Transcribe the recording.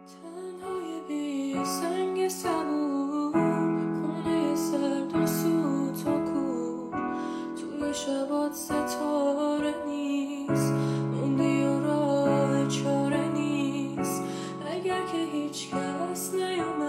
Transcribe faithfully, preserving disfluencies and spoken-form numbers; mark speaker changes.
Speaker 1: تنهای بی سنگ سبور، خونه سرد و سوت و کور، توی شبات ستاره نیست، موندی و راه چاره نیست. اگر که هیچ کس نیومد